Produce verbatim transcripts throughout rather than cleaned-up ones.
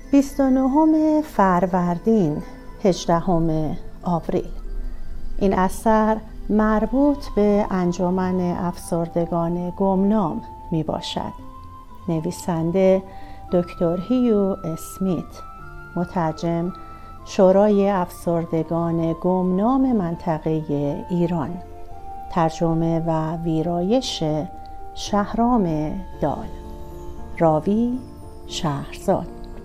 بیست و نهم فروردین، هجدهم آوریل. این اثر مربوط به انجمن افسردگان گمنام می باشد. نویسنده دکتر هیو اسمیت، مترجم شورای افسردگان گمنام منطقه ایران، ترجمه و ویرایش شهرام دال، راوی شهرزاد.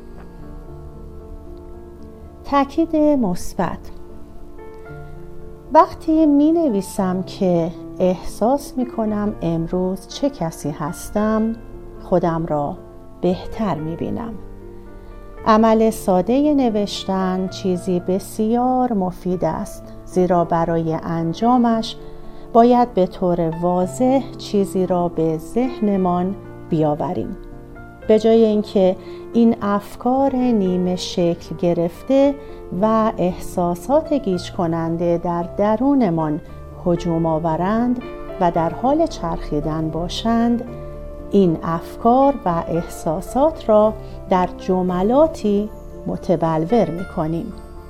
تاکید مثبت: وقتی می نویسم که احساس می کنم امروز چه کسی هستم، خودم را بهتر می بینم. عمل ساده نوشتن چیزی بسیار مفید است، زیرا برای انجامش باید به طور واضح چیزی را به ذهنمان بیاوریم. به جای اینکه این افکار نیمه شکل گرفته و احساسات گیج کننده در درونمان هجوم آورند و در حال چرخیدن باشند، این افکار و احساسات را در جملاتی متبلور می کنیم.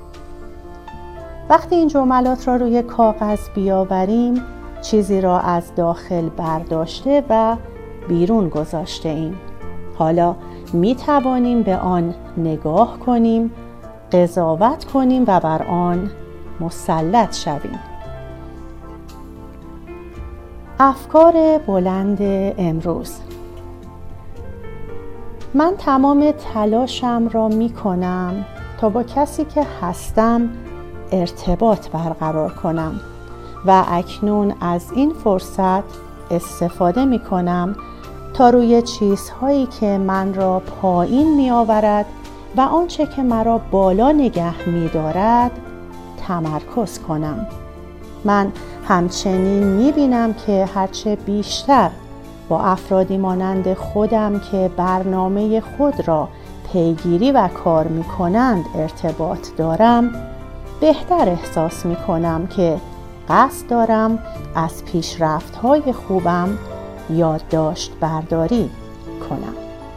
وقتی این جملات را روی کاغذ بیاوریم، چیزی را از داخل برداشته و بیرون گذاشته ایم. حالا می توانیم به آن نگاه کنیم، قضاوت کنیم و بر آن مسلط شویم. افکار بلند امروز: من تمام تلاشم را می کنم تا با کسی که هستم ارتباط برقرار کنم و اکنون از این فرصت استفاده می کنم تا روی چیزهایی که من را پایین می آورد و آنچه که مرا بالا نگه می دارد تمرکز کنم. من همچنین می بینم که هرچه بیشتر با افرادی مانند خودم که برنامه خود را پیگیری و کار می کنند ارتباط دارم، بهتر احساس می کنم که قصد دارم از پیشرفت‌های خوبم یادداشت برداری کنم.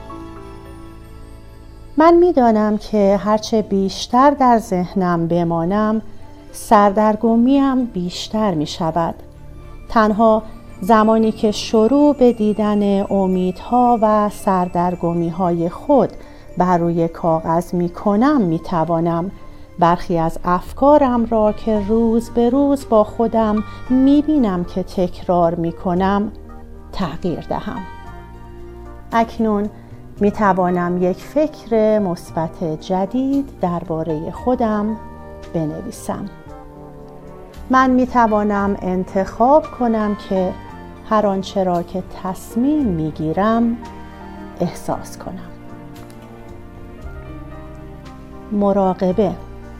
من می دانم که هرچه بیشتر در ذهنم بمانم، سردرگمیم بیشتر می شود. تنها زمانی که شروع به دیدن امیدها و سردرگمی‌های خود بر روی کاغذ می کنم می توانم برخی از افکارم را که روز به روز با خودم می بینم که تکرار می کنم تغییر دهم. اکنون می توانم یک فکر مثبت جدید درباره خودم بنویسم. من می توانم انتخاب کنم که هر آنچه را که تصمیم می گیرم احساس کنم. مراقبه: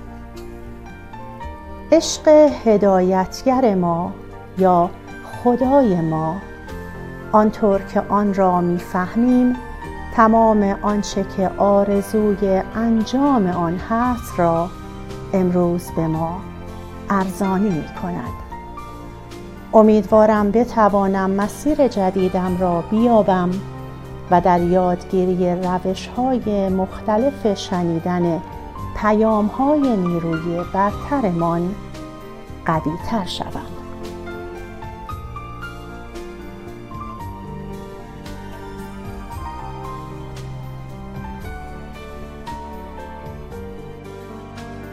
عشق هدایتگر ما یا خدای ما، آنطور که آن را می فهمیم، تمام آنچه که آرزوی انجام آن هست را امروز به ما ارزانی می کند. امیدوارم بتوانم مسیر جدیدم را بیابم و در یادگیری روش‌های مختلف شنیدن پیام‌های نیروی برترمان قوی‌تر شوم.